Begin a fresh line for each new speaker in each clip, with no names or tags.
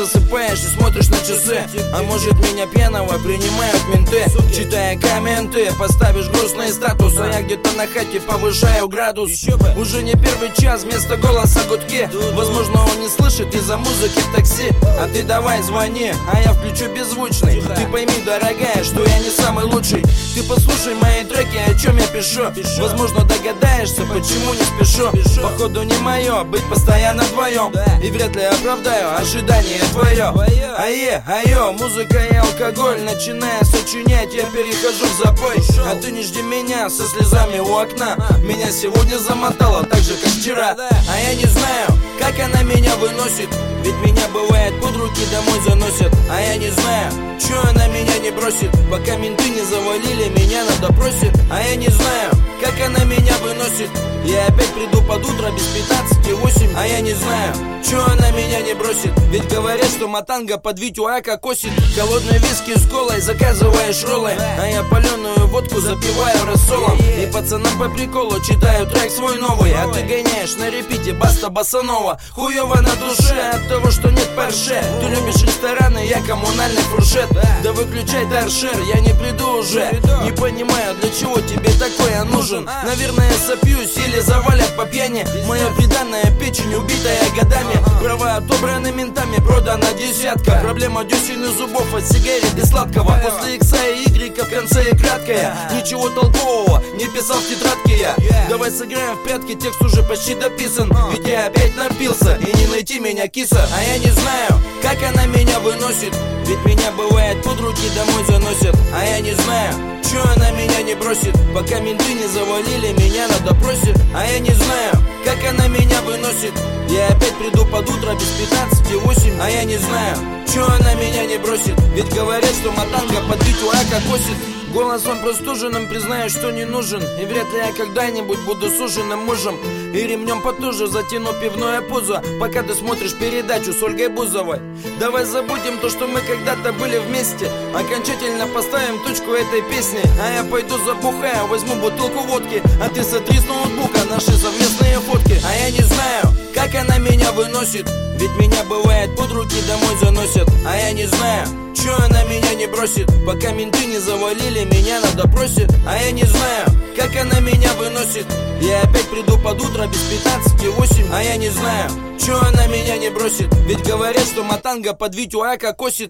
засыпаешь и смотришь на часы. А может, меня пьяного принимают менты. Читая комменты, поставишь грустный статус, а я где-то на хате повышаю градус. Уже не первый час, вместо голоса гудки. Возможно, он не слышит из-за музыки в такси. А ты давай звони, а я включу беззвучный. Ты пойми, дорогая, что я не самый лучший. Ты послушай мои треки, о чем я пишу. Возможно, догадаешься, почему не спешу. Походу не мое быть постоянно вдвоем, и вряд ли оправдаю ожидание твое. Ае, айо, музыка и алкоголь. Начиная сочинять, я перехожу в запой. А ты не жди меня со слезами у окна. Меня сегодня замотало так же, как вчера. А я не знаю, как она меня выносит, ведь меня бывает под руки домой заносят. А я не знаю, чё она меня не бросит, пока менты не завалили меня на допросе. А я не знаю, как она меня выносит. Я опять приду под утро без 15:08. А я не знаю, чё она меня не бросит, ведь говорят, что матанга под Витю Ака косит. Холодный виски с колой, заказываешь роллы, а я паленую водку запиваю рассолом. И пацанам по приколу читаю трек свой новый. А ты гоняешь на репите Баста Босанова. Хуёво на душе от того, что нет парше. Ты любишь рестораны, я коммунальный фуршет. Да выключай торшер, я не приду уже. Не понимаю, для чего тебе такое нужен. Наверное, сопьюсь или завалят по пьяни. Моя приданная печень, убитая годами. Права отобраны ментами, продана десятка. Проблема десен и зубов от сигарет и сладкого. После икса и игрека в конце и краткая. Ничего толкового не писал в тетрадке я. Давай сыграем в прятки, текст уже почти дописан. Ведь я опять напился, и не найти меня, киса. А я не знаю, как она меня выносит, ведь меня бывает под руки домой заносят. А я не знаю, чё она меня не бросит, пока менты не завалили меня на допросе. А я не знаю, как она меня выносит. Я опять приду под утро без 15:08. А я не знаю, чё она меня не бросит, ведь говорят, что матанга под Витю Ака косит. Голосом простуженным признаю, что не нужен, и вряд ли я когда-нибудь буду суженым мужем. И ремнем потуже затяну пивное пузо, пока ты смотришь передачу с Ольгой Бузовой. Давай забудем то, что мы когда-то были вместе. Окончательно поставим точку этой песни. А я пойду забухаю, возьму бутылку водки, а ты сотри с ноутбука наши совместные фотки. А я не знаю, как она меня выносит, ведь меня бывает под руки домой заносят. А я не знаю, чё она меня не бросит, пока менты не завалили меня на допросе. А я не знаю, как она меня выносит. Я опять приду под утро без 15:08. А я не знаю, чё она меня не бросит, ведь говорят, что матанга под Витю Ака косит.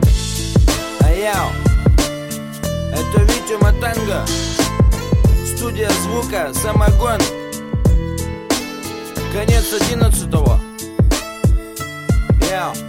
Аяу, это Витя Матанга, студия звука Самогон. Конец 11-го. Яу.